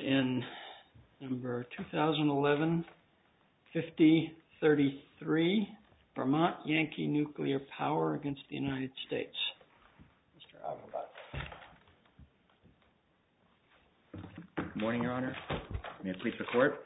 in number 2011-5033, Vermont Yankee Nuclear Power against the United States. Mr. Auerbach. Good morning, Your Honor. May it please the Court?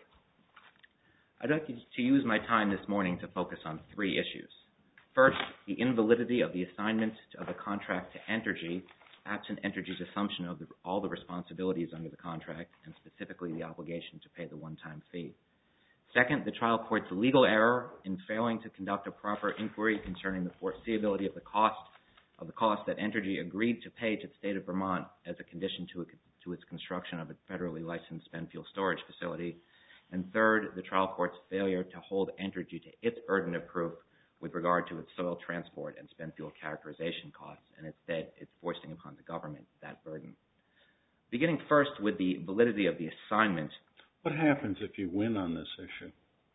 I'd like to use my time this morning to focus on three issues. First, the invalidity of the assignment of the contract to Entergy, absent Entergy's assumption of all the responsibilities under the contract, and specifically the obligation to pay the one-time fee. Second, the trial court's legal error in failing to conduct a proper inquiry concerning the foreseeability of the cost that Entergy agreed to pay to the state of Vermont as a condition to its construction of a federally licensed spent fuel storage facility. And third, the trial court's failure to hold Entergy to its burden of proof with regard to its soil transport and spent fuel characterization costs, and instead it's forcing upon the government that burden. Beginning first with the validity of the assignment. What happens if you win on this issue?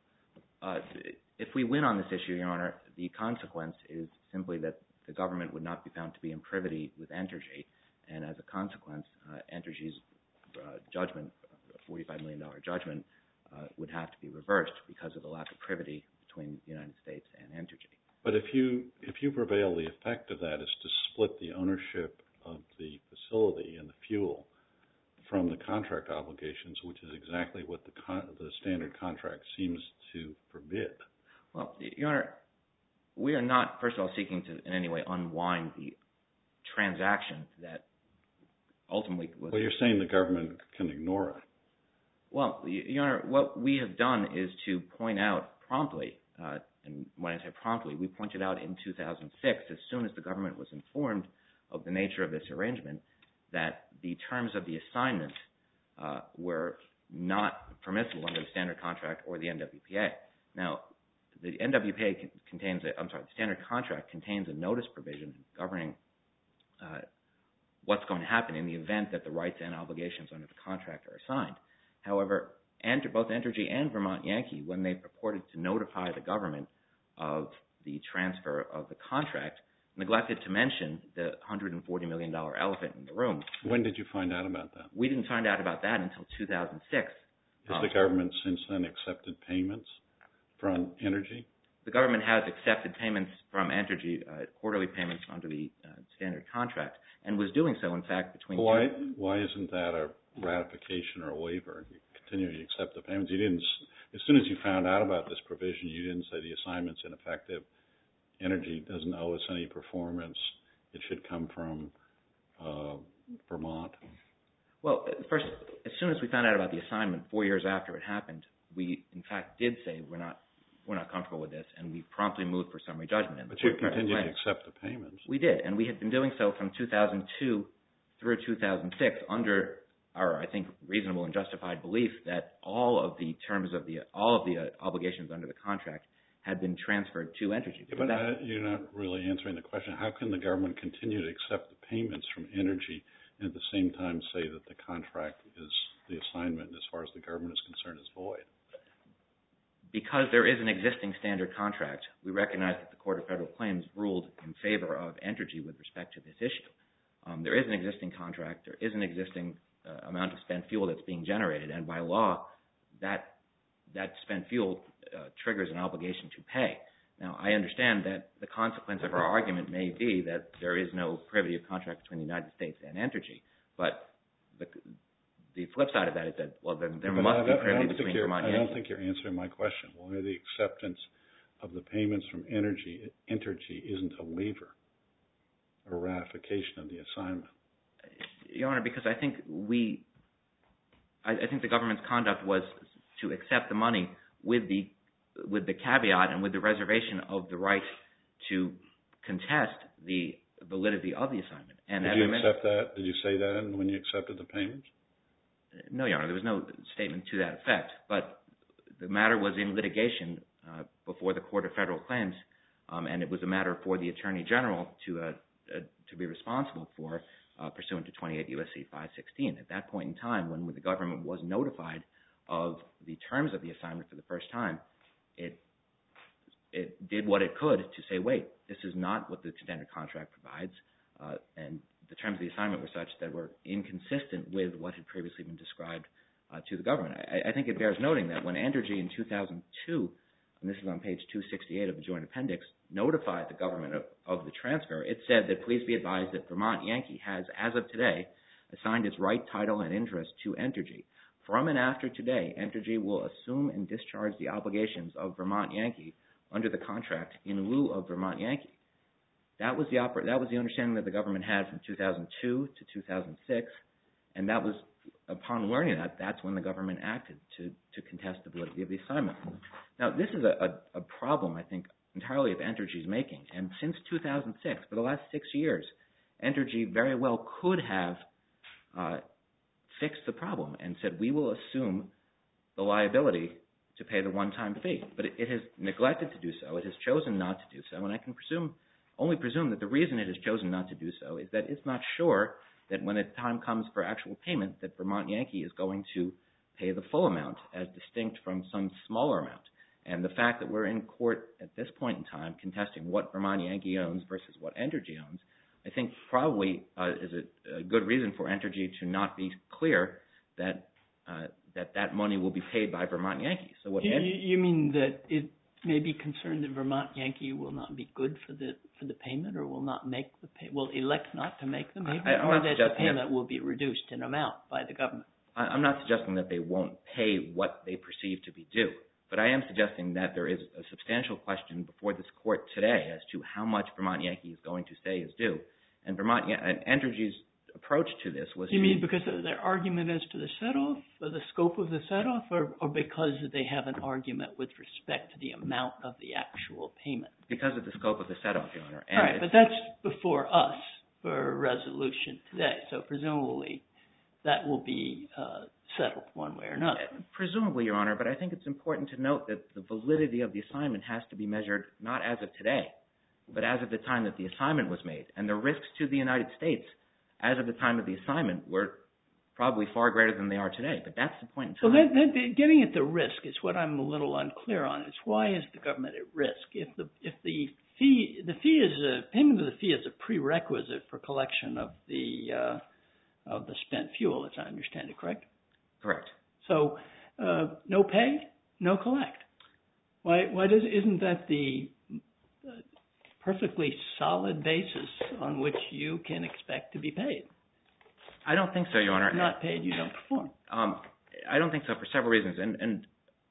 If we win on this issue, Your Honor, the consequence is simply that the government would not be found to be in privity with Entergy, and as a consequence, Entergy's judgment, a $45 million judgment, would have to be reversed because of the lack of privity between the United States and Entergy. But if you prevail, the effect of that is to split the ownership of the facility and the fuel from the contract obligations, which is exactly what the standard contract seems to forbid. Well, Your Honor, we are not, first of all, seeking to in any way unwind the transaction that ultimately was... Well, you're saying the government can ignore it. Well, Your Honor, what we have done is to point out promptly, and when I say promptly, we pointed out in 2006, as soon as the government was informed of the nature of this arrangement, that the terms of the assignment were not permissible under the standard contract or the NWPA. Now, the NWPA contains the standard contract contains a notice provision governing what's going to happen in the event that the rights and obligations under the contract are assigned. However, both Entergy and Vermont Yankee, when they purported to notify the government of the transfer of the contract, neglected to mention the $140 million elephant in the room. When did you find out about that? We didn't find out about that until 2006. Has the government since then accepted payments from Entergy? The government has accepted payments from Entergy, quarterly payments under the standard contract, and was doing so, in fact, between... Why isn't that a ratification or a waiver? You continue to accept the payments. You didn't, as soon as you found out about this provision, you didn't say the assignment's ineffective. Entergy doesn't owe us any performance. It should come from Vermont. Well, first, as soon as we found out about the assignment 4 years after it happened, we, in fact, did say we're not comfortable with this, and we promptly moved for summary judgment. But you continued to accept the payments. We did, and we had been doing so from 2002 through 2006 under our, I think, reasonable and justified belief that all of the obligations under the contract had been transferred to Entergy. Yeah, but you're not really answering the question. How can the government continue to accept the payments from Entergy and at the same time say that the contract is the assignment, as far as the government is concerned, is void? Because there is an existing standard contract, we recognize that the Court of Federal Claims ruled in favor of Entergy with respect to this issue. There is an existing contract. There is an existing amount of spent fuel that's being generated, and by law, that spent fuel triggers an obligation to pay. Now, I understand that the consequence of our argument may be that there is no privity of contract between the United States and Entergy, but the flip side of that is that, well, then there must be privity between Vermont and Yankee. I don't think you're answering my question. Why the acceptance of the payments from Entergy isn't a waiver or ratification of the assignment? Your Honor, because I think the government's conduct was to accept the money with the caveat and with the reservation of the right to contest the validity of the assignment. And did you accept that? Did you say that when you accepted the payments? No, Your Honor. There was no statement to that effect. But the matter was in litigation before the Court of Federal Claims, and it was a matter for the Attorney General to be responsible for pursuant to 28 U.S.C. 516. At that point in time, when the government was notified of the terms of the assignment for the first time, it did what it could to say, wait, this is not what the standard contract provides, and the terms of the assignment were such that were inconsistent with what had previously been described to the government. I think it bears noting that when Entergy in 2002, and this is on page 268 of the Joint Appendix, notified the government of the transfer, it said that please be advised that Vermont Yankee has, as of today, assigned its right, title, and interest to Entergy. From and after today, Entergy will assume and discharge the obligations of Vermont Yankee under the contract in lieu of Vermont Yankee. That was the understanding that the government had from 2002 to 2006, and that was, upon learning that, that's when the government acted to contest the validity of the assignment. Now, this is a problem, I think, entirely of Entergy's making, and since 2006, for the last 6 years, Entergy very well could have fixed the problem and said, we will assume the liability to pay the one-time fee. But it has neglected to do so. It has chosen not to do so. And I can only presume that the reason it has chosen not to do so is that it's not sure that when the time comes for actual payment that Vermont Yankee is going to pay the full amount as distinct from some smaller amount. And the fact that we're in court at this point in time contesting what Vermont Yankee owns versus what Entergy owns, I think probably is a good reason for Entergy to not be clear that that money will be paid by Vermont Yankee. So what you mean that it may be concerned that Vermont Yankee will not be good for the payment, or will not make the will elect not to make the payment, or that the payment will be reduced in amount by the government? I'm not suggesting that they won't pay what they perceive to be due, but I am suggesting that there is a substantial question before this court today as to how much Vermont Yankee is going to say is due. And Entergy's approach to this was... You mean because of their argument as to the set-off, or the scope of the set-off, or because they have an argument with respect to the amount of the actual payment? Because of the scope of the set-off, Your Honor. All right, but that's before us for resolution today, so presumably that will be settled one way or another. Presumably, Your Honor, but I think it's important to note that the validity of the assignment has to be measured not as of today, but as of the time that the assignment was made. And the risks to the United States as of the time of the assignment were probably far greater than they are today. But that's the point in time. Well, getting at the risk is what I'm a little unclear on. It's why is the government at risk? If the payment of the fee is a prerequisite for collection of the spent fuel, as I understand it, correct? Correct. So no pay, no collect. Why isn't that the perfectly solid basis on which you can expect to be paid? I don't think so, Your Honor. If you're not paid, you don't perform. I don't think so for several reasons. And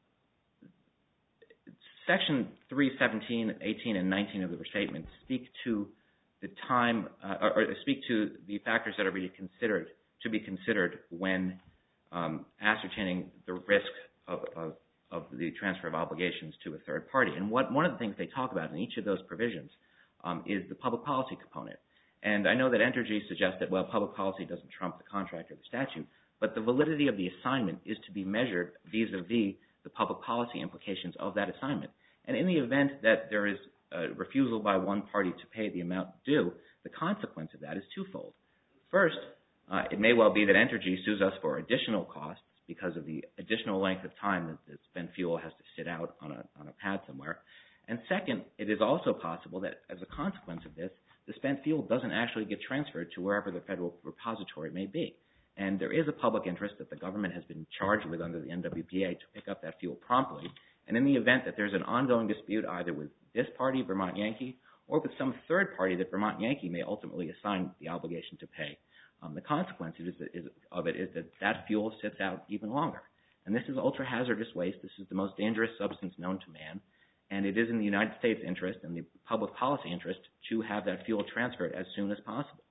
Section 317, 18, and 19 of the restatement speak to the time, or speak to the factors that are to be considered when ascertaining the risk of the transfer of obligations to a third party. And one of the things they talk about in each of those provisions is the public policy component. And I know that Entergy suggests that, well, public policy doesn't trump the contract or the statute, but the validity of the assignment is to be measured vis-a-vis the public policy implications of that assignment. And in the event that there is a refusal by one party to pay the amount due, the consequence of that is twofold. First, it may well be that Entergy sues us for additional costs because of the additional length of time that the spent fuel has to sit out on a pad somewhere. And second, it is also possible that as a consequence of this, the spent fuel doesn't actually get transferred to wherever the federal repository may be. And there is a public interest that the government has been charged with under the NWPA to pick up that fuel promptly. And in the event that there's an ongoing dispute either with this party, Vermont Yankee, or with some third party that Vermont Yankee may ultimately assign the obligation to pay, the consequence of it is that that fuel sits out even longer. And this is ultra-hazardous waste. This is the most dangerous substance known to man. And it is in the United States' interest and the public policy interest to have that fuel transferred as soon as possible.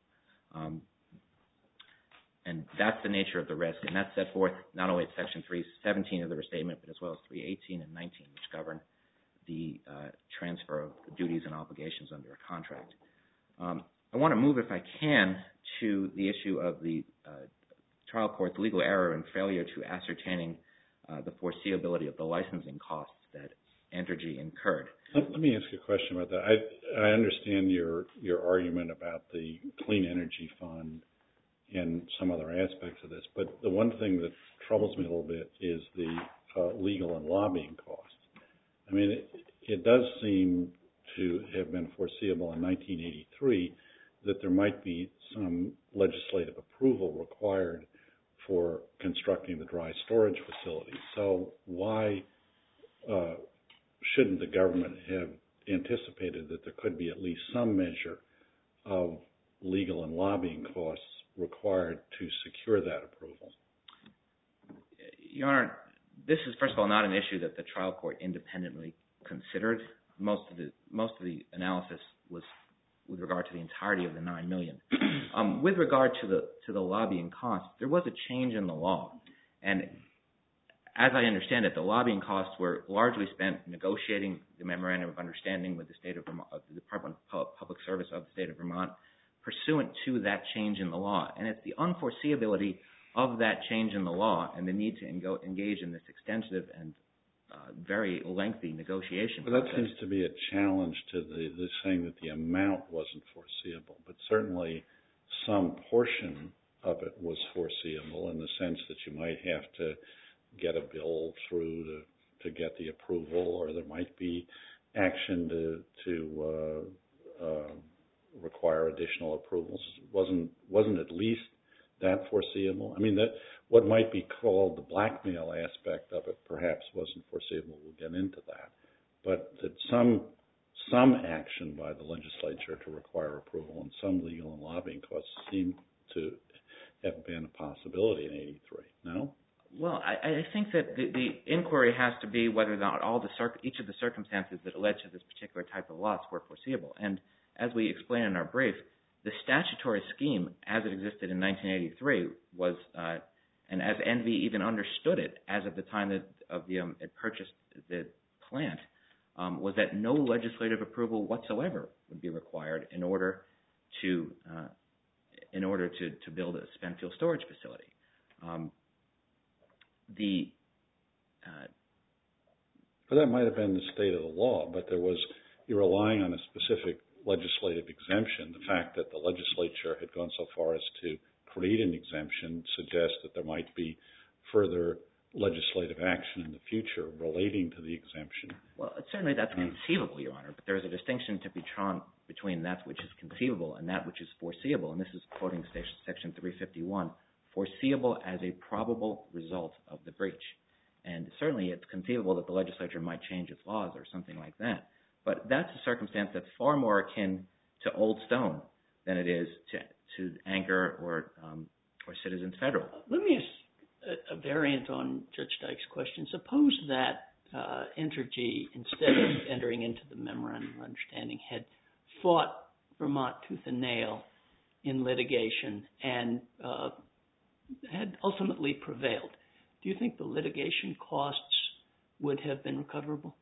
And that's the nature of the risk. And that's set forth not only at Section 317 of the restatement, but as well as 318 and 19, which govern the transfer of duties and obligations under a contract. I want to move, if I can, to the issue of the trial court's legal error and failure to ascertaining the foreseeability of the licensing costs that Entergy incurred. Let me ask you a question about that. I understand your argument about the Clean Energy Fund and some other aspects of this, but the one thing that troubles me a little bit is the legal and lobbying costs. I mean, it does seem to have been foreseeable in 1983 that there might be some legislative approval required for constructing the dry storage facility. So why shouldn't the government have anticipated that there could be at least some measure of legal and lobbying costs required to secure that approval? Your Honor, this is, first of all, not an issue that the trial court independently considered. Most of the analysis was with regard to the entirety of the $9 million. With regard to the lobbying costs, there was a change in the law, and as I understand it, the lobbying costs were largely spent negotiating the memorandum of understanding with the state of Vermont, the Department of Public Service of the state of Vermont, pursuant to that change in the law. And it's the unforeseeability of that change in the law and the need to engage in this extensive and very lengthy negotiation process. Well, that seems to be a challenge to the saying that the amount wasn't foreseeable, but certainly some portion of it was foreseeable in the sense that you might have to get a bill through to get the approval, or there might be action to require additional approvals. Wasn't at least that foreseeable? I mean, that what might be called the blackmail aspect of it perhaps wasn't foreseeable. We'll get into that. But that some action by the legislature to require approval and some legal and lobbying costs seem to have been a possibility in 83. No? Well, I think that the inquiry has to be whether or not each of the circumstances that led to this particular type of loss were foreseeable. And as we explain in our brief, the statutory scheme as it existed in 1983 was, and as NV even understood it as of the time that it purchased the plant, was that no legislative approval whatsoever would be required in order to build a spent fuel storage facility. Well, that might have been the state of the law, but you're relying on a specific legislative exemption. The fact that the legislature had gone so far as to create an exemption suggests that there might be further legislative action in the future relating to the exemption. Well, certainly that's conceivable, Your Honor, but there's a distinction to be drawn between that which is conceivable and that which is foreseeable, and this is quoting Section 351, foreseeable as a probable result of the breach. And certainly it's conceivable that the legislature might change its laws or something like that, but that's a circumstance that's far more akin to Old Stone than it is to Anchor or Citizens Federal. Let me ask a variant on Judge Dyke's question. Suppose that Entergy, instead of entering into the memorandum of understanding, had fought Vermont tooth and nail in litigation and had ultimately prevailed. Do you think the litigation costs would have been recoverable?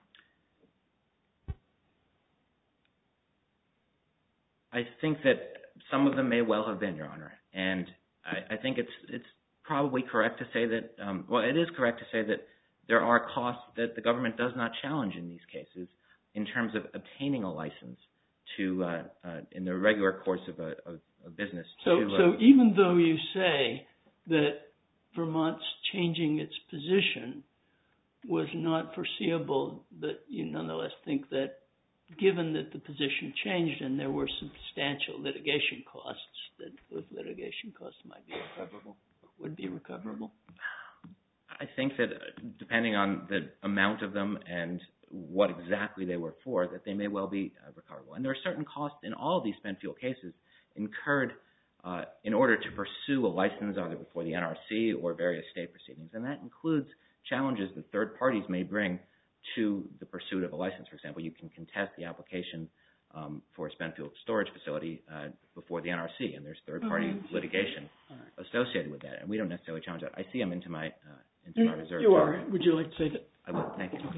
I think that some of them may well have been, Your Honor, and I think it's probably correct to say that, it is correct to say that there are costs that the government does not challenge in these cases in terms of obtaining a license to, in the regular course of a business. So even though you say that Vermont's changing its position was not foreseeable, that you nonetheless think that given that the position changed and there were substantial litigation costs, that those litigation costs might be recoverable, would be recoverable? I think that depending on the amount of them and what exactly they were for, that they may well be recoverable. And there are certain costs in all of these spent fuel cases incurred in order to pursue a license either before the NRC or various state proceedings. And that includes challenges that third parties may bring to the pursuit of a license. For example, you can contest the application for a spent fuel storage facility before the NRC, and there's third-party litigation associated with that, and we don't necessarily challenge that. I see I'm into my reserve. You are. Would you like to say that? I will. Thank you.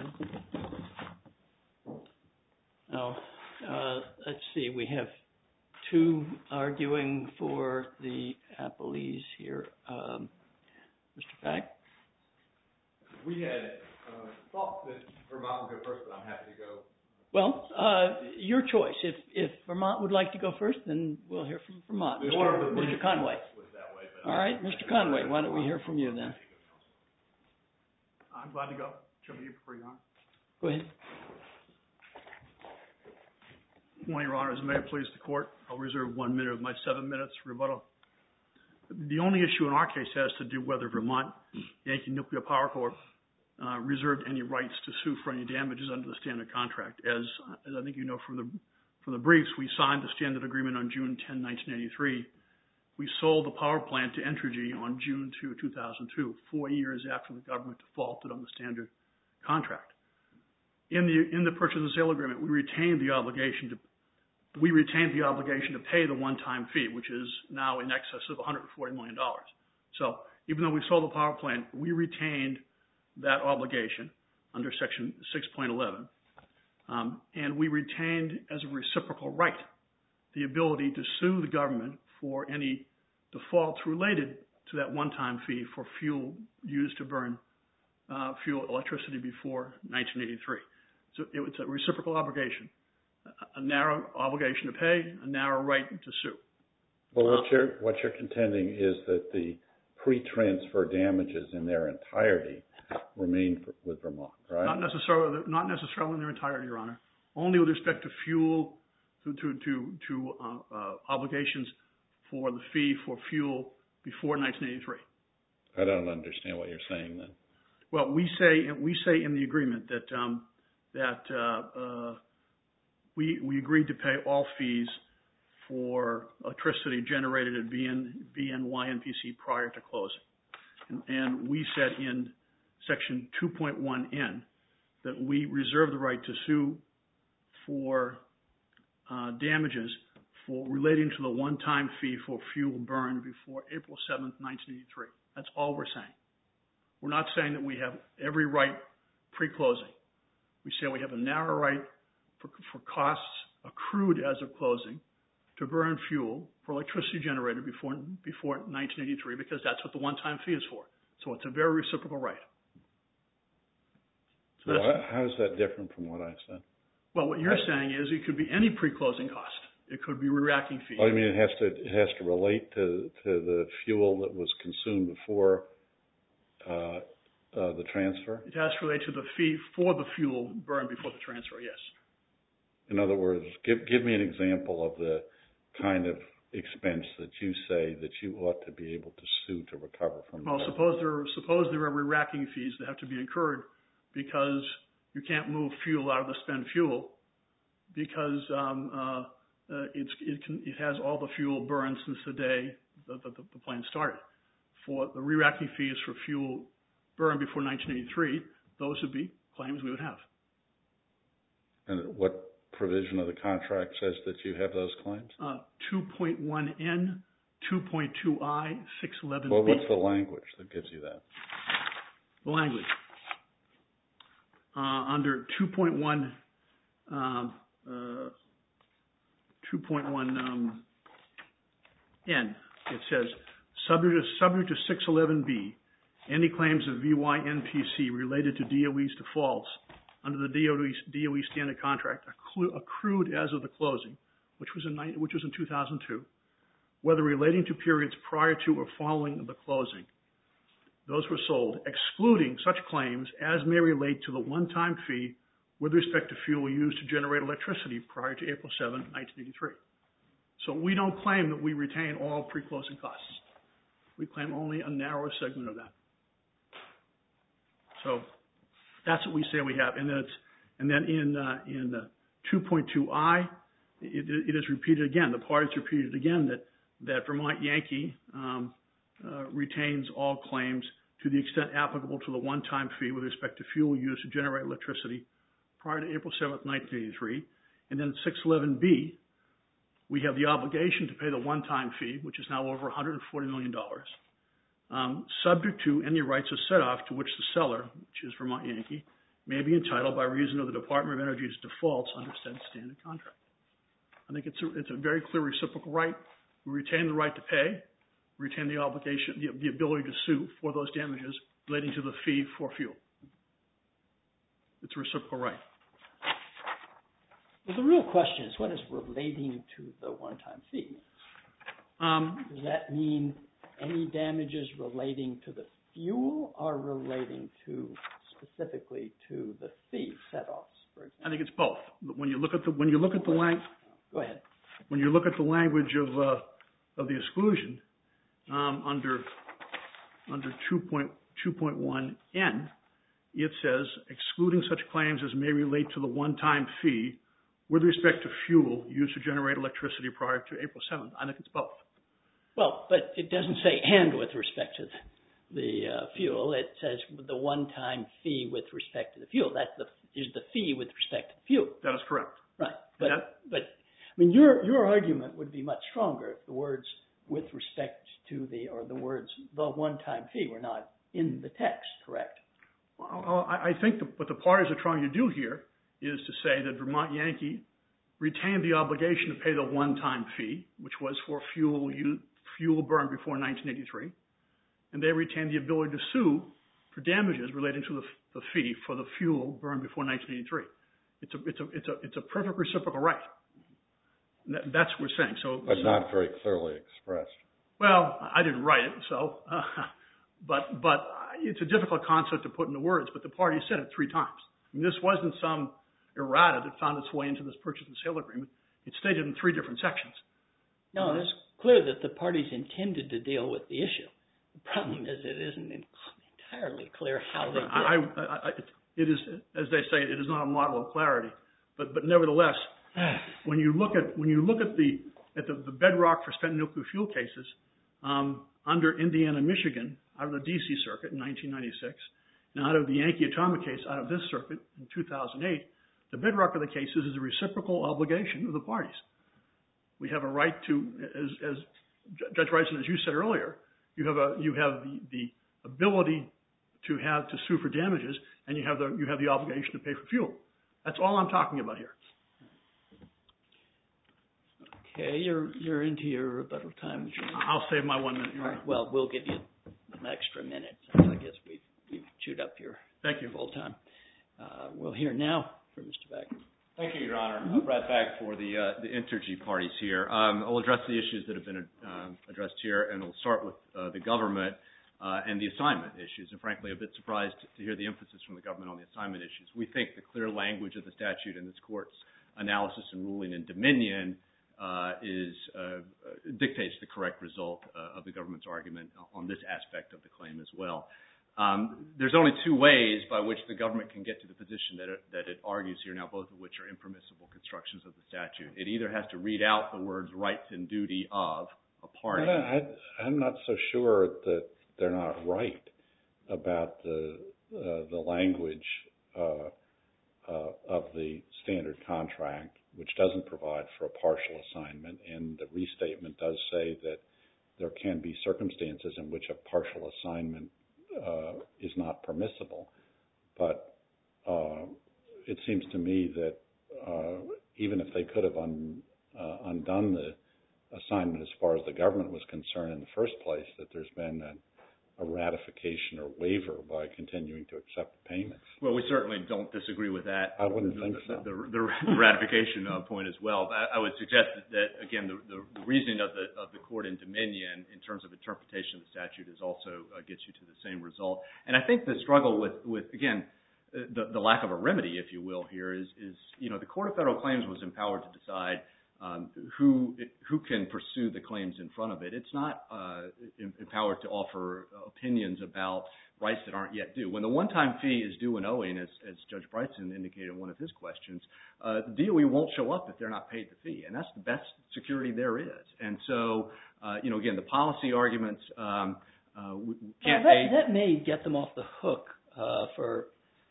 Now, let's see. We have two arguing for the appellees here. Mr. Pack? We had thought that Vermont would go first, but I'm happy to go. Well, your choice. If Vermont would like to go first, then we'll hear from Vermont. Mr. Conway. All right, Mr. Conway, why don't we hear from you then? I'm glad to go. Whichever you prefer, Your Honor. Go ahead. Good morning, Your Honors. May it please the Court, I'll reserve 1 minute of my 7 minutes for rebuttal. The only issue in our case has to do whether Vermont Yankee Nuclear Power Corp. Reserved any rights to sue for any damages under the standard contract. As I think you know from the briefs, we signed the standard agreement on June 10, 1983. We sold the power plant to Entergy on June 2, 2002, 4 years after the government defaulted on the standard contract. In the purchase and sale agreement, we retained the obligation to pay the one-time fee, which is now in excess of $140 million. So even though we sold the power plant, we retained that obligation under Section 6.11. And we retained as a reciprocal right the ability to sue the government for any defaults related to that one-time fee for fuel used to burn electricity before 1983. So it's a reciprocal obligation, a narrow obligation to pay, a narrow right to sue. Well, what you're contending is that the pre-transfer damages in their entirety remain with Vermont, right? Not necessarily in their entirety, Your Honor. Only with respect to fuel, to obligations for the fee for fuel before 1983. I don't understand what you're saying then. Well, we say in the agreement that we agreed to pay all fees for electricity generated at BNYNPC prior to closing, and we said in Section 2.1N that we reserve the right to sue for damages for relating to the one-time fee for fuel burned before April 7th, 1983. That's all we're saying. We're not saying that we have every right pre-closing. We say we have a narrow right for costs accrued as of closing to burn fuel for electricity generated before 1983 because that's what the one-time fee is for. So it's a very reciprocal right. So how is that different from what I said? Well, what you're saying is it could be any pre-closing cost. It could be re-racking fees. Oh, you mean it has to relate to the fuel that was consumed before the transfer? It has to relate to the fee for the fuel burned before the transfer, yes. In other words, give me an example of the kind of expense that you say that you ought to be able to sue to recover from. Well, suppose there are re-racking fees that have to be incurred because you can't move fuel out of the spent fuel because it has all the fuel burned since the day the plant started. For the re-racking fees for fuel burned before 1983, those would be claims we would have. And what provision of the contract says that you have those claims? 2.1N, 2.2I, 611B. Well, what's the language that gives you that? The language. Under 2.1N, it says, subject to 611B, any claims of VYNPC related to DOE's defaults under the DOE standard contract accrued as of the closing, which was in 2002, whether relating to periods prior to or following the closing. Those were sold, excluding such claims as may relate to the one-time fee with respect to fuel used to generate electricity prior to April 7, 1983. So we don't claim that we retain all pre-closing costs. We claim only a narrow segment of that. So that's what we say we have. And then in 2.2I, it is repeated again. The parties repeated again that Vermont Yankee retains all claims to the extent applicable to the one-time fee with respect to fuel used to generate electricity prior to April 7, 1983. And then 611B, we have the obligation to pay the one-time fee, which is now over $140 million, subject to any rights of set-off to which the seller, which is Vermont Yankee, may be entitled by reason of the Department of Energy's defaults under said standard contract. I think it's a very clear reciprocal right. We retain the right to pay, retain the obligation, the ability to sue for those damages relating to the fee for fuel. It's a reciprocal right. Well, the real question is, what is relating to the one-time fee? Does that mean any damages relating to the fuel or relating to specifically to the fee set-offs, for example? I think it's both. When you look at the Go ahead. When you look at the language of the exclusion, under 2.1N, it says, excluding such claims as may relate to the one-time fee with respect to fuel used to generate electricity prior to April 7th. I think it's both. Well, but it doesn't say and with respect to the fuel. It says the one-time fee with respect to the fuel. That's is the fee with respect to the fuel. That is correct. Right. But I mean, your argument would be much stronger if the words with respect to the words the one-time fee were not in the text, correct? Well, I think what the parties are trying to do here is to say that Vermont Yankee retained the obligation to pay the one-time fee, which was for fuel burned before 1983, and they retained the ability to sue for damages relating to the fee for the fuel burned before 1983. It's a perfect reciprocal right. That's what we're saying. But not very clearly expressed. Well, I didn't write it, so but it's a difficult concept to put into words. But the party said it 3 times. I mean, this wasn't some errata that found its way into this purchase and sale agreement. It's stated in 3 different sections. No, it's clear that the parties intended to deal with the issue. The problem is it isn't entirely clear how they did. It is, as they say, it is not a model of clarity. But nevertheless, when you look at the bedrock for spent nuclear fuel cases under Indiana, Michigan, out of the D.C. Circuit in 1996, and out of the Yankee Atomic case out of this circuit in 2008, the bedrock of the cases is a reciprocal obligation of the parties. We have a right to, as Judge Bryson, as you said earlier, you have the ability to sue for damages, and you have the obligation to pay for fuel. That's all I'm talking about here. Okay, you're into your rebuttal time. I'll save my 1 minute. All right. Well, we'll give you an extra minute since I guess we've chewed up your full time. We'll hear now from Mr. Back. Thank you, Your Honor. Brad Back for the Intergy parties here. I'll address the issues that have been addressed here, and we'll start with the government and the assignment issues. And frankly, a bit surprised to hear the emphasis from the government on the assignment issues. We think the clear language of the statute and this court's analysis and ruling in Dominion dictates the correct result of the government's argument on this aspect of the claim as well. There's only 2 ways by which the government can get to the position that it argues here now, both of which are impermissible constructions of the statute. It either has to read out the words rights and duty of a party. I'm not so sure that they're not right about the language of the standard contract, which doesn't provide for a partial assignment, and the restatement does say that there can be circumstances in which a partial assignment is not permissible. But it seems to me that even if they could have undone the assignment as far as the government was concerned in the first place, that there's been a ratification or waiver by continuing to accept the payments. Well, we certainly don't disagree with that. I wouldn't think so. The ratification point as well. But I would suggest that again, the reasoning of the court in Dominion in terms of interpretation of the statute is also gets you to the same result. And I think the struggle with again, the lack of a remedy, if you will, here is the Court of Federal Claims was empowered to decide who can pursue the claims in front of it. It's not empowered to offer opinions about rights that aren't yet due. When the one-time fee is due and owing, as Judge Bryson indicated in one of his questions, the DOE won't show up if they're not paid the fee, and that's the best security there is. And so, again, the policy arguments can't pay. That may get them off the hook for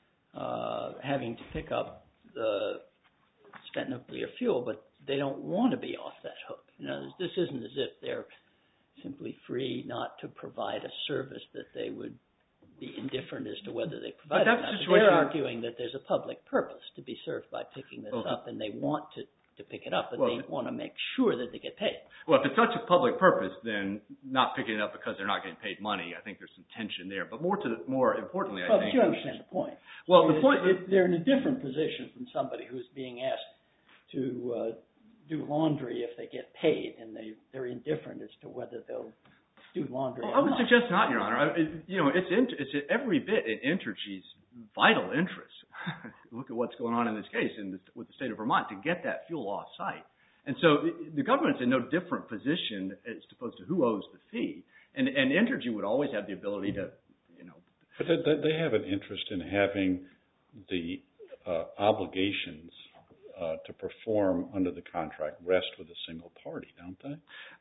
having to pick up the spent nuclear fuel, but they don't want to be off that hook. This isn't as if they're simply free not to provide a service that they would be indifferent as to whether they provide it or not. They're arguing that there's a public purpose to be served by picking this up, and they want to pick it up, but they want to make sure that they get paid. Well, if it's such a public purpose, then not picking it up because they're not getting paid money, I think there's some tension there. But more importantly, I think... But you understand the point. Well, the point... They're in a different position from somebody who's being asked to do laundry if they get paid, and they're indifferent as to whether they'll do laundry or not. I would suggest not, Your Honor. It's every bit in Intergy's vital interest. Look at what's going on in this case with the state of Vermont to get that fuel off-site. And so the government's in no different position as opposed to who owes the fee. And Entergy would always have the ability to, But they have an interest in having the obligations to perform under the contract rest with a single party, don't they?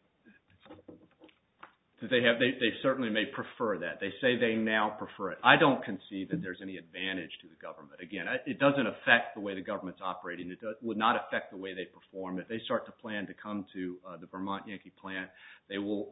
They certainly may prefer that. They say they now prefer it. I don't concede that there's any advantage to the government. Again, it doesn't affect the way the government's operating. It would not affect the way they perform. If they start to plan to come to the Vermont Yankee plant, they will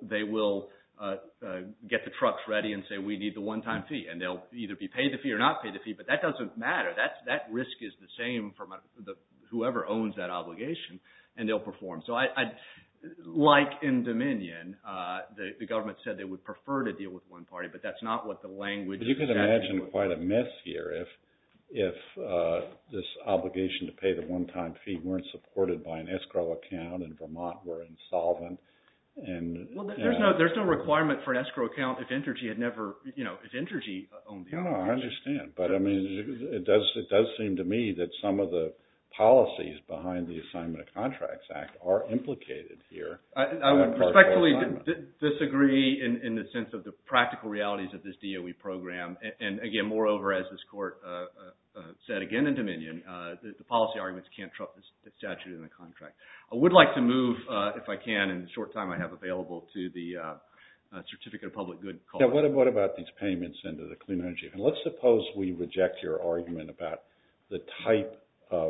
get the trucks ready and say, we need the one-time fee. And they'll either be paid the fee or not paid the fee, but that doesn't matter. That risk is the same for whoever owns that obligation, and they'll perform. So like in Dominion, the government said they would prefer to deal with one party, but that's not what the language. But you could imagine quite a mess here if this obligation to pay the one-time fee weren't supported by an escrow account and Vermont were insolvent. Well, there's no requirement for an escrow account if Entergy had never, if Entergy owned the obligation. No, I understand, but I mean, it does seem to me that some of the policies behind the Assignment of Contracts Act are implicated here. I would respectfully disagree in the sense of the practical realities of this DOE program. And again, moreover, as this court said again in Dominion, the policy arguments can't trump the statute in the contract. I would like to move, if I can, in the short time I have available, to the Certificate of Public Good call. Yeah, what about these payments into the Clean Energy Fund? Let's suppose we reject your argument about the type of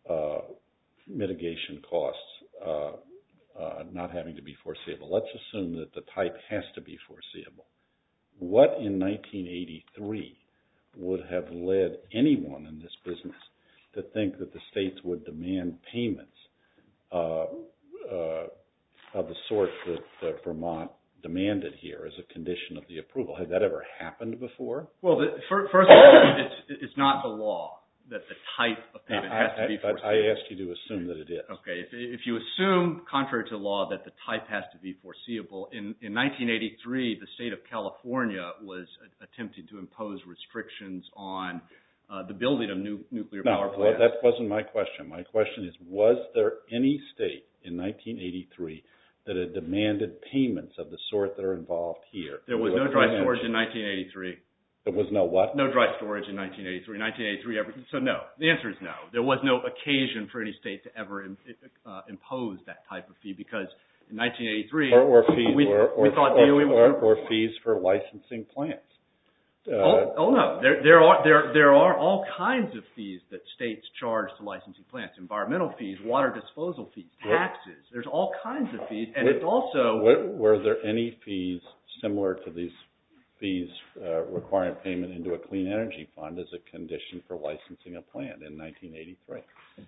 mitigation costs not having to be foreseeable. Let's assume that the type has to be foreseeable. What in 1983 would have led anyone in this business to think that the states would demand payments of the sort that Vermont demanded here as a condition of the approval? Had that ever happened before? Well, first of all, it's not the law that the type of payment has to be foreseeable. I asked you to assume that it is. Okay. If you assume, contrary to law, that the type has to be foreseeable, in 1983, the state of California was attempting to impose restrictions on the building of nuclear power plants. No, that wasn't my question. My question is, was there any state in 1983 that had demanded payments of the sort that are involved here? There was no dry storage in 1983. There was no what? No dry storage in 1983. So no. The answer is no. There was no occasion for any state to ever impose that type of fee because in 1983 we thought DOE was or fees for licensing plants. No. There are all kinds of fees that states charge to licensing plants: environmental fees, water disposal fees, taxes. There's all kinds of fees, and it's also. Were there any fees similar to these fees requiring payment into a clean energy fund as a condition for licensing a plant in 1983?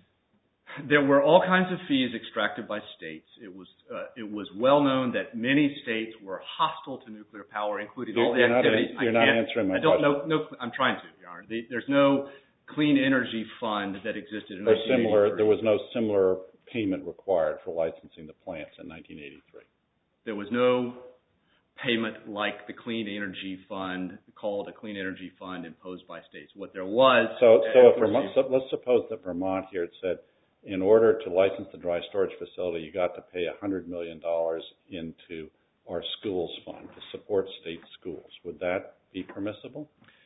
There were all kinds of fees extracted by states. It was well known that many states were hostile to nuclear power, including all the activities. You're not answering my question. No, I'm trying to, Your Honor. There's no clean energy fund that existed in 1983. There was no similar payment required for licensing the plants in 1983. There was no payment like the Clean Energy Fund, called a Clean Energy Fund, imposed by states. What there was... So let's suppose that Vermont here had said, in order to license the dry storage facility, you got to pay $100 million into our schools fund to support state schools. Would that be permissible?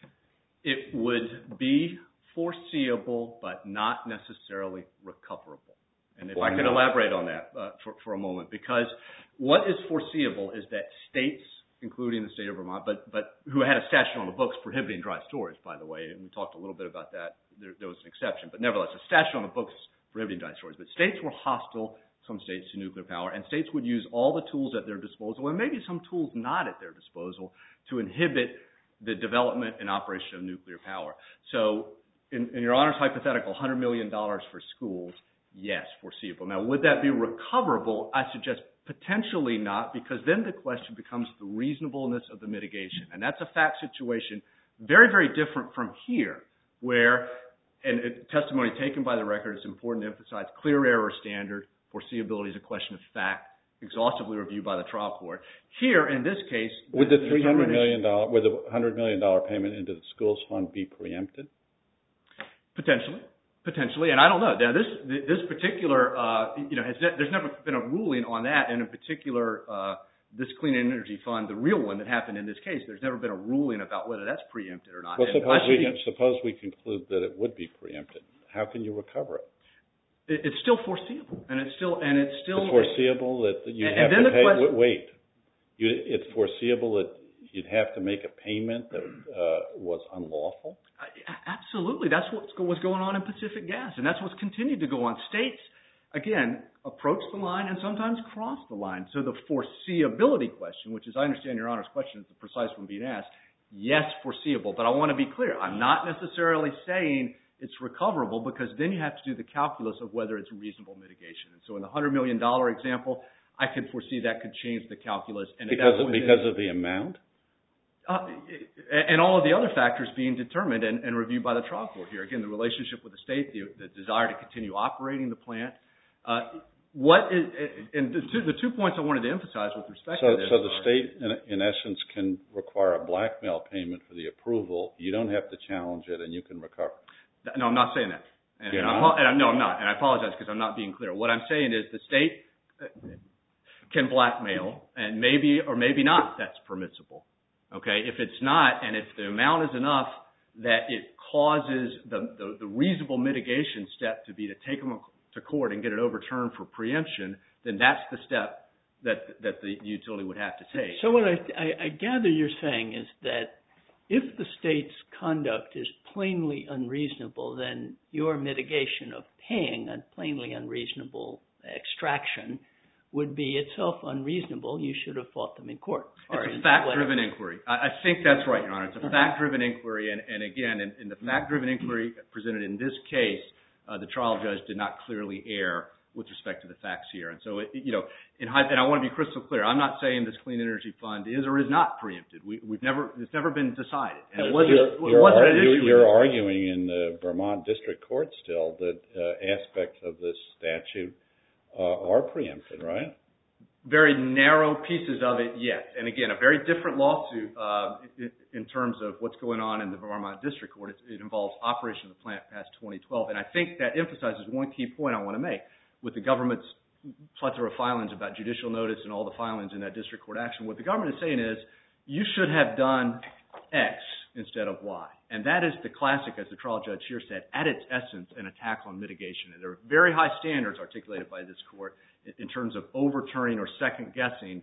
It would be foreseeable, but not necessarily recoverable. And if I could elaborate on that for a moment, because what is foreseeable is that states, including the state of Vermont, but who had a statute on the books prohibiting dry storage, by the way, and we talked a little bit about that. There was an exception, but nevertheless, a statute on the books prohibiting dry storage. But states were hostile, some states, to nuclear power, and states would use all the tools at their disposal, and maybe some tools not at their disposal, to inhibit the development and operation of nuclear power. So in Your Honor's hypothetical, $100 million for schools, yes, foreseeable. Now, would that be recoverable? I suggest potentially not, because then the question becomes the reasonableness of the mitigation. And that's a fact situation very, very different from here, where, and testimony taken by the record, it's important to emphasize, clear error standard, foreseeability is a question of fact, exhaustively reviewed by the trial court. Here, in this case... Would the $100 million payment into the schools fund be preempted? Potentially, and I don't know. Now, this particular, there's never been a ruling on that, and in particular, this Clean Energy Fund, the real one that happened in this case, there's never been a ruling about whether that's preempted or not. Well, suppose we conclude that it would be preempted. How can you recover it? It's still foreseeable, and it's still it's foreseeable that you have to pay. Wait, it's foreseeable that you'd have to make a payment that was unlawful? Absolutely. That's what was going on in Pacific Gas, and that's what's continued to go on. States, again, approach the line and sometimes cross the line. So the foreseeability question, which is, I understand Your Honor's question, is the precise one being asked, yes, foreseeable. But I want to be clear. I'm not necessarily saying it's recoverable, because then you have to do the calculus of whether it's reasonable mitigation. And so in the $100 million example, I could foresee that could change the calculus. And because of the amount? And all of the other factors being determined and reviewed by the trial court here. Again, the relationship with the state, the desire to continue operating the plant. And the 2 points I wanted to emphasize with respect to this. So the state, in essence, can require a blackmail payment for the approval. You don't have to challenge it, and you can recover. No, I'm not saying that. You're not? No, I'm not. And I apologize because I'm not being clear. What I'm saying is the state can blackmail, and maybe or maybe not that's permissible. Okay? If it's not, and if the amount is enough that it causes the reasonable mitigation step to be to take them to court and get it overturned for preemption, then that's the step that the utility would have to take. So what I gather you're saying is that if the state's conduct is plainly unreasonable, then your mitigation of paying a plainly unreasonable extraction would be itself unreasonable. You should have fought them in court. It's a fact-driven inquiry. I think that's right, Your Honor. It's a fact-driven inquiry. And again, in the fact-driven inquiry presented in this case, the trial judge did not clearly err with respect to the facts here. And so, and I want to be crystal clear. I'm not saying this Clean Energy Fund is or is not preempted. It's never been decided. And you're arguing in the Vermont District Court still that aspects of this statute are preempted, right? Very narrow pieces of it, yes. And again, a very different lawsuit in terms of what's going on in the Vermont District Court. It involves operation of the plant past 2012. And I think that emphasizes one key point I want to make. With the government's plethora of filings about judicial notice and all the filings in that district court action, what the government is saying is, you should have done X instead of Y. And that is the classic, as the trial judge here said, at its essence, an attack on mitigation. And there are very high standards articulated by this court in terms of overturning or second-guessing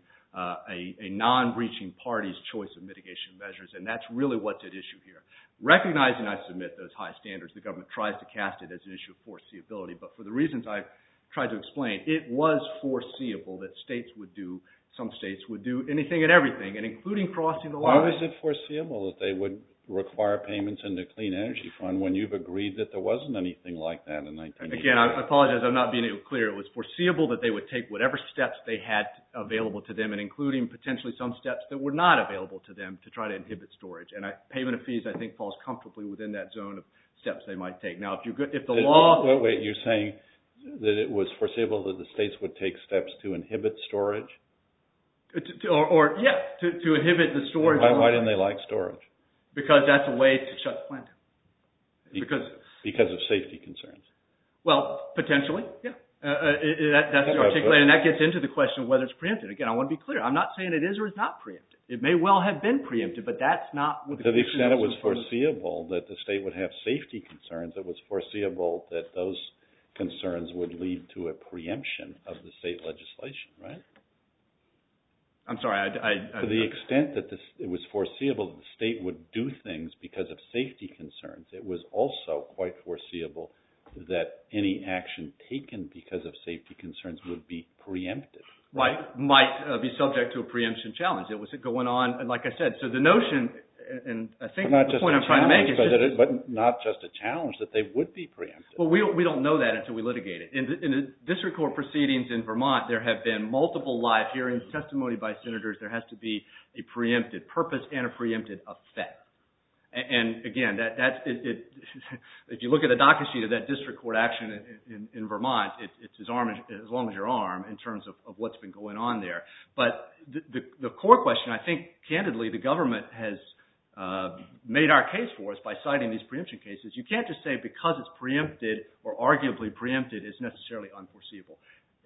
a non-breaching party's choice of mitigation measures. And that's really what's at issue here. Recognizing, I submit, those high standards, the government tries to cast it as an issue of foreseeability. But for the reasons I've tried to explain, it was foreseeable that some states would do anything and everything, and including crossing the line. Why was it foreseeable that they would require payments in the Clean Energy Fund when you've agreed that there wasn't anything like that in 1980? Again, I apologize, I'm not being clear. It was foreseeable that they would take whatever steps they had available to them, and including potentially some steps that were not available to them to try to inhibit storage. And payment of fees, I think, falls comfortably within that zone of steps they might take. Now, if the law... Wait, you're saying that it was foreseeable that the states would take steps to inhibit storage? To inhibit the storage. Why didn't they like storage? Because that's a way to shut the plant down. Because of safety concerns? Well, potentially, yeah. That's articulated, and that gets into the question of whether it's preempted. Again, I want to be clear. I'm not saying it is or is not preempted. It may well have been preempted, but that's not what the... To the extent it was foreseeable that the state would have safety concerns, it was foreseeable that those concerns would lead to a preemption of the state legislation, right? I'm sorry, to the extent that it was foreseeable that the state would do things because of safety concerns, it was also quite foreseeable that any action taken because of safety concerns would be preempted. Might be subject to a preemption challenge. It was going on, and like I said, so the notion, and I think the point I'm trying to make is... But not just a challenge, that they would be preempted. Well, we don't know that until we litigate it. In the district court proceedings in Vermont, there have been multiple live hearings, testimony by senators. There has to be a preempted purpose and a preempted effect. And again, if you look at the docket sheet of that district court action in Vermont, it's as long as your arm in terms of what's been going on there. But the core question, I think, candidly, the government has made our case for us by citing these preemption cases. You can't just say because it's preempted or arguably preempted, it's necessarily unforeseeable.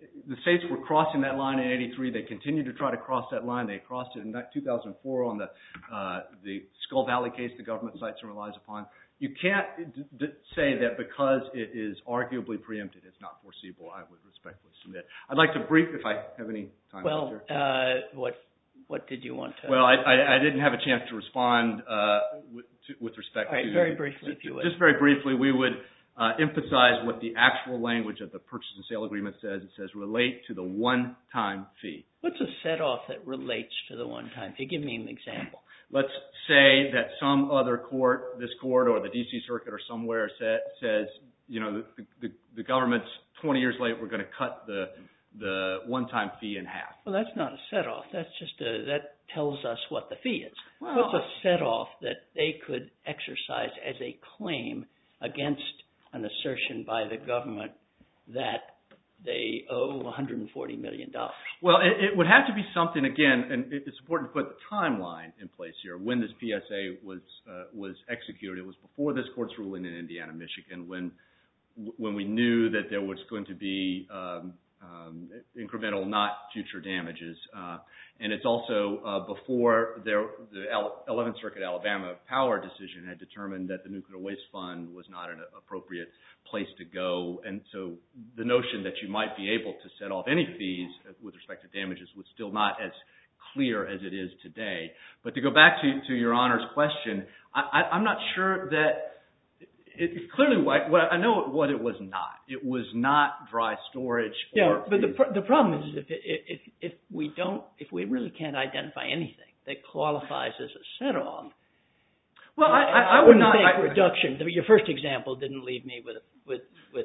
the states were crossing that line in 83. They continued to try to cross that line. They crossed it in 2004 on the Skull Valley case the government cites and relies upon. You can't say that because it is arguably preempted, it's not foreseeable. I would respectfully submit. I'd like to brief, if I have any time left here. What did you want to... Well, I didn't have a chance to respond with respect to... All right, very briefly, if you would. Just very briefly, we would emphasize what the actual language of the purchase and sale agreement says. It says relate to the one-time fee. What's a set-off that relates to the one-time fee? Give me an example. Let's say that some other court, this court or the D.C. Circuit or somewhere says, you know, the government's 20 years late, we're going to cut the one-time fee in half. Well, that's not a set-off. That's just that tells us what the fee is. Well, what's a set-off that they could exercise as a claim against an assertion by the government that they owe $140 million? Well, it would have to be something, again, and it's important to put the timeline in place here. When this PSA was executed, it was before this court's ruling in Indiana, Michigan, when we knew that there was going to be incremental, not future damages. And it's also before the 11th Circuit Alabama Power decision had determined that the Nuclear Waste Fund was not an appropriate place to go. And so the notion that you might be able to set off any fees with respect to damages was still not as clear as it is today. But to go back to Your Honor's question, I'm not sure that it's clearly I know what it was not. It was not dry storage. Yeah, but the problem is if we really can't identify anything that qualifies as a set-off. Well, I would not think reduction. Your first example didn't leave me with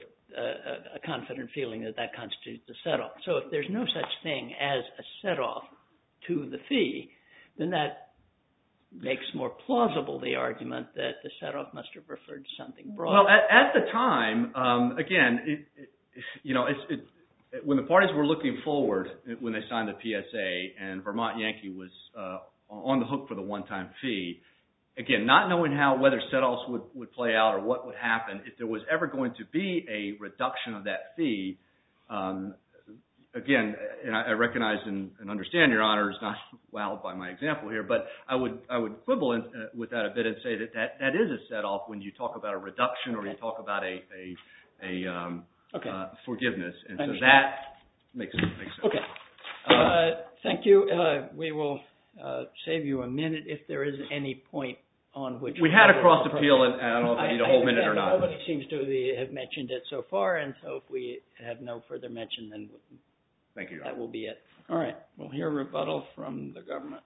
a confident feeling that constitutes a set-off. So if there's no such thing as a set-off to the fee, then that makes more plausible the argument that the set-off must have referred to something broad. Well, at the time, again, when the parties were looking forward when they signed the PSA and Vermont Yankee was on the hook for the one-time fee, again, not knowing whether set-offs would play out or what would happen, if there was ever going to be a reduction of that fee, again, and I recognize and understand Your Honor is not wowed by my example here, but I would quibble with that a bit and say that is a set-off when you talk about a reduction or you talk about a forgiveness, and so that makes sense. Okay. Thank you. We will save you a minute if there is any point on which we had a cross appeal, and I don't know if I need a whole minute or not. Nobody seems to have mentioned it so far, and so if we have no further mention, then thank you, that will be it. All right. We'll hear a rebuttal from the government.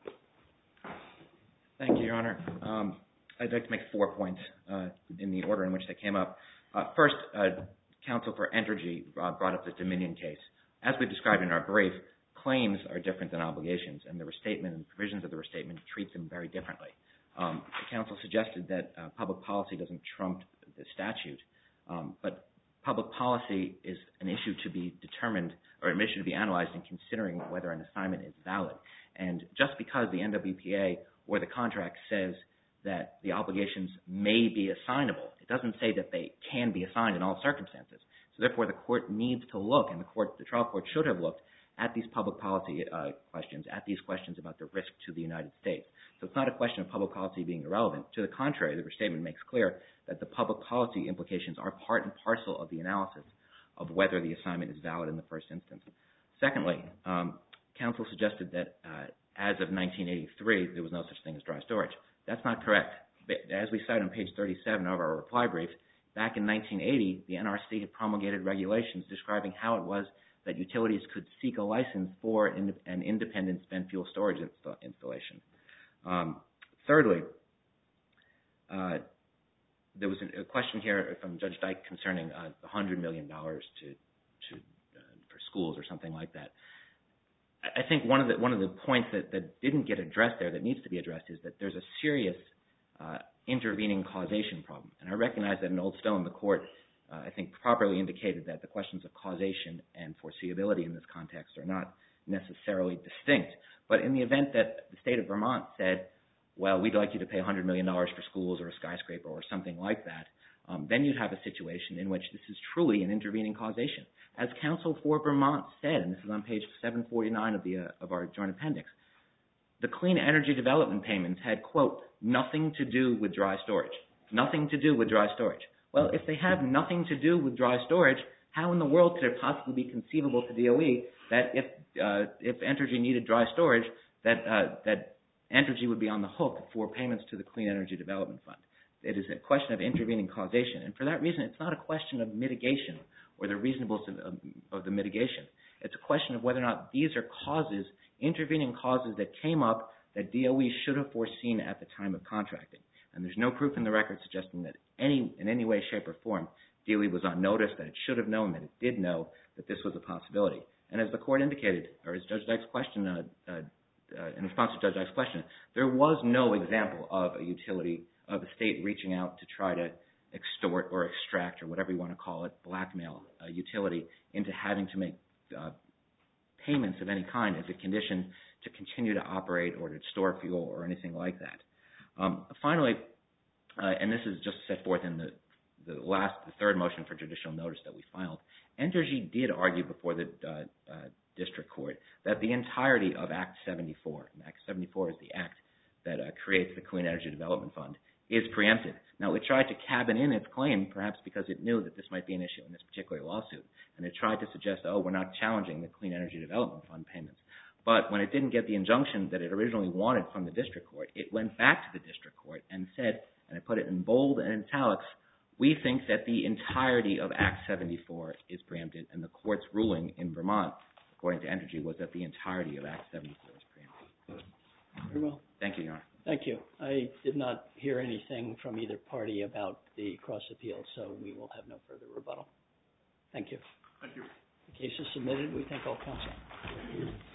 Thank you, Your Honor. I'd like to make 4 points in the order in which they came up. First, counsel for Entergy brought up the Dominion case. As we described in our brief, claims are different than obligations, and the restatement and provisions of the restatement treat them very differently. The counsel suggested that public policy doesn't trump the statute, but public policy is an issue to be determined or an issue to be analyzed in considering whether an assignment is valid. And just because the NWPA or the contract says that the obligations may be assignable, it doesn't say that they can be assigned in all circumstances. So therefore, the court needs to look, and the trial court should have looked at these public policy questions, at these questions about the risk to the United States. So it's not a question of public policy being irrelevant. To the contrary, the restatement makes clear that the public policy implications are part and parcel of the analysis of whether the assignment is valid in the first instance. Secondly, counsel suggested that as of 1983, there was no such thing as dry storage. That's not correct. As we cite on page 37 of our reply brief, back in 1980, the NRC had promulgated regulations describing how it was that utilities could seek a license for an independent spent fuel storage installation. Thirdly, there was a question here from Judge Dyke concerning $100 million for schools or something like that. I think one of the points that didn't get addressed there that needs to be addressed is that there's a serious intervening causation problem. And I recognize that in Old Stone, the court, I think, properly indicated that the questions of causation and foreseeability in this context are not necessarily distinct. But in the event that the state of Vermont said, well, we'd like you to pay $100 million for schools or a skyscraper or something like that, then you'd have a situation in which this is truly an intervening causation. As counsel for Vermont said, and this is on page 749 of our joint appendix, the clean energy development payments had, quote, nothing to do with dry storage. Nothing to do with dry storage. Well, if they have nothing to do with dry storage, how in the world could it possibly be conceivable to DOE that if Entergy needed dry storage, that Entergy would be on the hook for payments to the Clean Energy Development Fund? It is a question of intervening causation. And for that reason, it's not a question of mitigation or the reasonableness of the mitigation. It's a question of whether or not these are causes, intervening causes that came up that DOE should have foreseen at the time of contracting. And there's no proof in the record suggesting that in any way, shape, or form, DOE was on notice, that it should have known, that it did know that this was a possibility. And as the court indicated, or as Judge Dyke's question, in response to Judge Dyke's question, there was no example of a utility, of a state reaching out to try to extort or extract, or whatever you want to call it, blackmail a utility into having to make payments of any kind as a condition to continue to operate or to store fuel or anything like that. Finally, and this is just set forth in the third motion for judicial notice that we filed, Entergy did argue before the district court that the entirety of Act 74, and Act 74 is the act that creates the Clean Energy Development Fund, is preempted. Now, it tried to cabin in its claim, perhaps because it knew that this might be an issue in this particular lawsuit, and it tried to suggest, oh, we're not challenging the Clean Energy Development Fund payments. But when it didn't get the injunction that it originally wanted from the district court, it went back to the district court and said, and I put it in bold and italics, we think that the entirety of Act 74 is preempted, and the court's ruling in Vermont, according to Entergy, was that the entirety of Act 74 is preempted. Very well. Thank you, Your Honor. Thank you. I did not hear anything from either party about the cross appeal, so we will have no further rebuttal. Thank you. Thank you. The case is submitted. We thank all counsel.